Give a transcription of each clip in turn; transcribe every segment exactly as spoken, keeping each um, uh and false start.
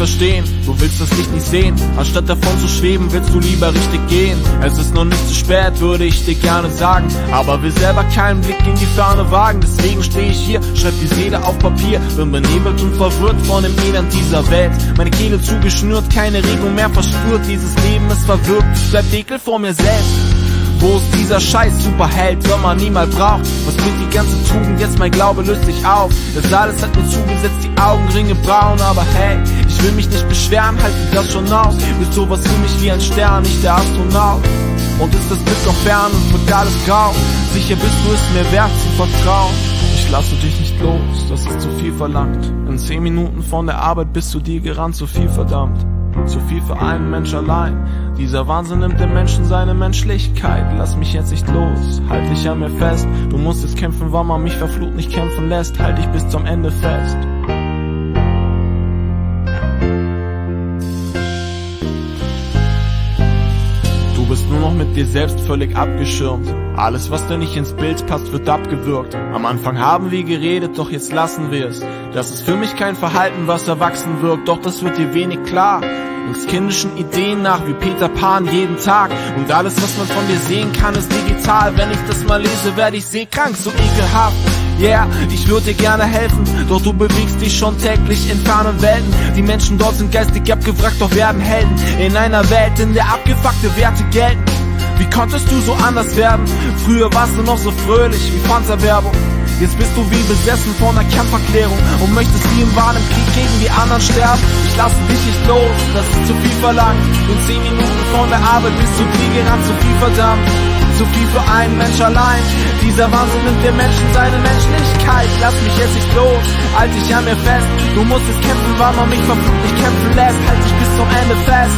verstehen, du willst das Licht nicht sehen. Anstatt davon zu schweben, willst du lieber richtig gehen. Es ist noch nicht zu spät, würde ich dir gerne sagen, aber will selber keinen Blick in die Ferne wagen. Deswegen stehe ich hier, schreib die Seele auf Papier, bin benebelt und verwirrt von dem Elend dieser Welt. Meine Kehle zugeschnürt, keine Regung mehr verspürt, dieses Leben ist verwirrt, bleibt Ekel vor mir selbst. Wo ist dieser scheiß Superheld, wenn man ihn mal braucht? Was bringt die ganze Tugend, jetzt mein Glaube löst sich auf. Das alles hat mir zugesetzt, die Augenringe braun. Aber hey, ich will mich nicht beschweren, halte das schon aus. Bist sowas für mich wie ein Stern, nicht der Astronaut. Und ist das Glück noch fern und wird alles grau. Sicher bist du es mir wert zu vertrauen. Ich lasse dich nicht los, das ist zu viel verlangt. In zehn Minuten von der Arbeit bist du dir gerannt, zu viel verdammt. Zu viel für einen Mensch allein. Dieser Wahnsinn nimmt dem Menschen seine Menschlichkeit. Lass mich jetzt nicht los, halt dich an mir fest. Du musst jetzt kämpfen, weil man mich verflucht nicht kämpfen lässt. Halt dich bis zum Ende fest. Du bist nur noch mit dir selbst völlig abgeschirmt. Alles, was dir nicht ins Bild passt, wird abgewürgt. Am Anfang haben wir geredet, doch jetzt lassen wir es. Das ist für mich kein Verhalten, was erwachsen wirkt, doch das wird dir wenig klar. Denkst kindischen Ideen nach wie Peter Pan jeden Tag. Und alles, was man von dir sehen kann, ist digital. Wenn ich das mal lese, werde ich seekrank, so ekelhaft. Yeah, ich würde dir gerne helfen, doch du bewegst dich schon täglich in fernen Welten. Die Menschen dort sind geistig abgewrackt, doch werden Helden. In einer Welt, in der abgefuckte Werte gelten. Wie konntest du so anders werden? Früher warst du noch so fröhlich wie Panzerwerbung. Jetzt bist du wie besessen von einer Kampferklärung und möchtest wie im wahren Krieg gegen die anderen sterben. Ich lasse dich nicht los, das ist zu viel verlangt. In zehn Minuten von der Arbeit bist du dir gerannt, zu viel verdammt. Zu viel für einen Mensch allein. Dieser Wahnsinn nimmt dem Menschen seine Menschlichkeit. Lass mich jetzt nicht los, halt dich an mir fest. Du musst jetzt kämpfen, weil man mich verflucht nicht kämpfen lässt. Halt dich bis zum Ende fest.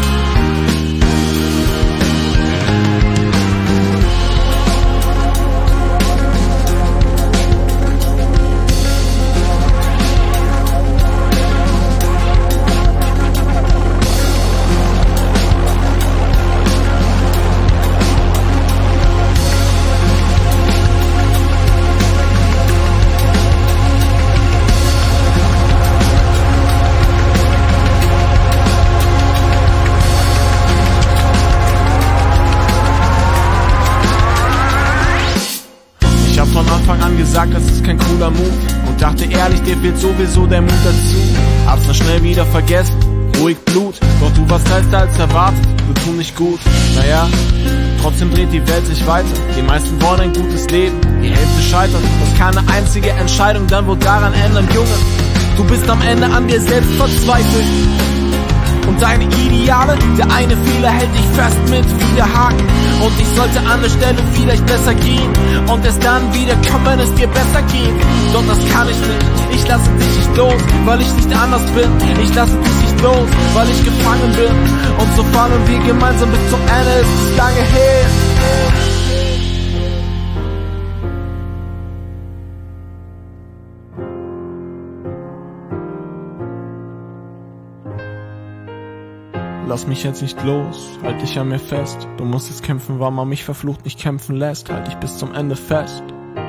Von Anfang an gesagt, das ist kein cooler Move und dachte ehrlich, dir fehlt sowieso der Mut dazu. Hab's dann schnell wieder vergessen, ruhig Blut, doch du warst heißer als erwartet, wir tun nicht gut. Naja, trotzdem dreht die Welt sich weiter, die meisten wollen ein gutes Leben, die Hälfte scheitert. Das kann eine einzige Entscheidung dann wohl daran ändern, Junge. Du bist am Ende an dir selbst verzweifelt. Und deine Ideale, der eine Fehler hält dich fest mit wie der Haken. Und ich sollte an der Stelle vielleicht besser gehen und erst dann wieder kommen, wenn es dir besser geht. Doch das kann ich nicht, ich lasse dich nicht los, weil ich nicht anders bin. Ich lasse dich nicht los, weil ich gefangen bin. Und so fahren wir gemeinsam bis zum Ende, es ist lange her. Lass mich jetzt nicht los, halt dich an mir fest. Du musst jetzt kämpfen, weil man mich verflucht nicht kämpfen lässt. Halt dich bis zum Ende fest.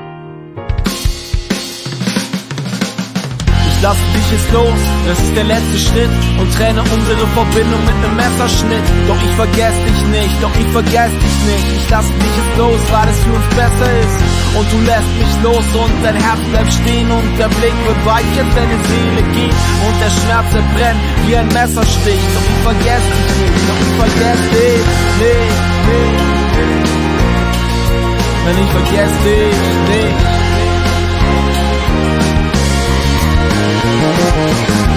Ich lasse dich jetzt los, das ist der letzte Schritt und trenne unsere Verbindung mit nem Messerschnitt. Doch ich vergess dich nicht, doch ich vergess dich nicht. Ich lasse dich jetzt los, weil es für uns besser ist. Und du lässt mich los und dein Herz bleibt stehen und der Blick wird weich, als deine Seele geht. Und der Schmerz erbrennt wie ein Messerstich. Doch ich vergess dich nicht, doch ich vergess dich nicht, nicht, nicht. Wenn ich vergess dich nicht.